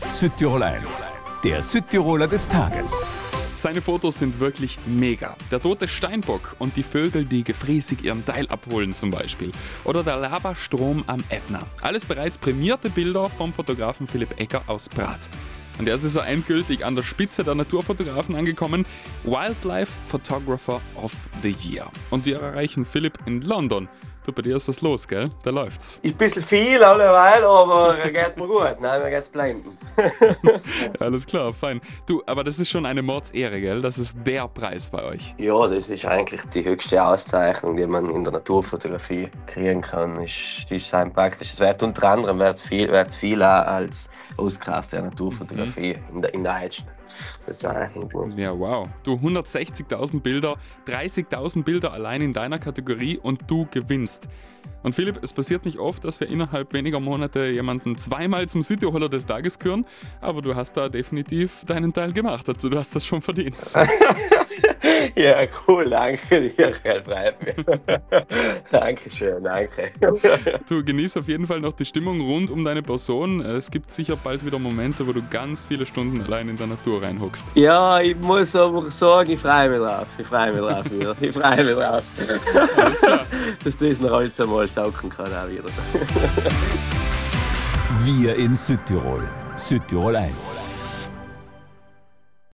Südtirol 1, der Südtiroler des Tages. Seine Fotos sind wirklich mega. Der tote Steinbock und die Vögel, die gefräßig ihren Teil abholen zum Beispiel. Oder der Lavastrom am Ätna. Alles bereits prämierte Bilder vom Fotografen Philipp Egger aus Prat. Und er ist so endgültig an der Spitze der Naturfotografen angekommen. Wildlife Photographer of the Year. Und wir erreichen Philipp in London. Du, bei dir ist was los, gell? Da läuft's. Ist ein bisschen viel alleweil, aber geht mir gut. Nein, mir geht's blendend. Alles klar, fein. Du, aber das ist schon eine Mordsehre, gell? Das ist der Preis bei euch. Ja, das ist eigentlich die höchste Auszeichnung, die man in der Naturfotografie kriegen kann. Das ist ein praktisches Wert. Unter anderem wird es viel auch als Auskraft der Naturfotografie in der Heidschen Bezeichnung. Ja, wow. Du, 160.000 Bilder, 30.000 Bilder allein in deiner Kategorie und du gewinnst. Und Philipp, es passiert nicht oft, dass wir innerhalb weniger Monate jemanden zweimal zum Südtiroler des Tages küren, aber du hast da definitiv deinen Teil gemacht dazu. Du hast das schon verdient. Ja, cool, danke dir, freut mich. Dankeschön, danke. Du, genieß auf jeden Fall noch die Stimmung rund um deine Person. Es gibt sicher bald wieder Momente, wo du ganz viele Stunden allein in der Natur reinhockst. Ja, ich muss aber sagen, ich freue mich drauf. Wieder. Ich freue mich drauf. Alles klar. Dass das noch alles einmal saugen kann auch wieder. Wir in Südtirol. Südtirol 1.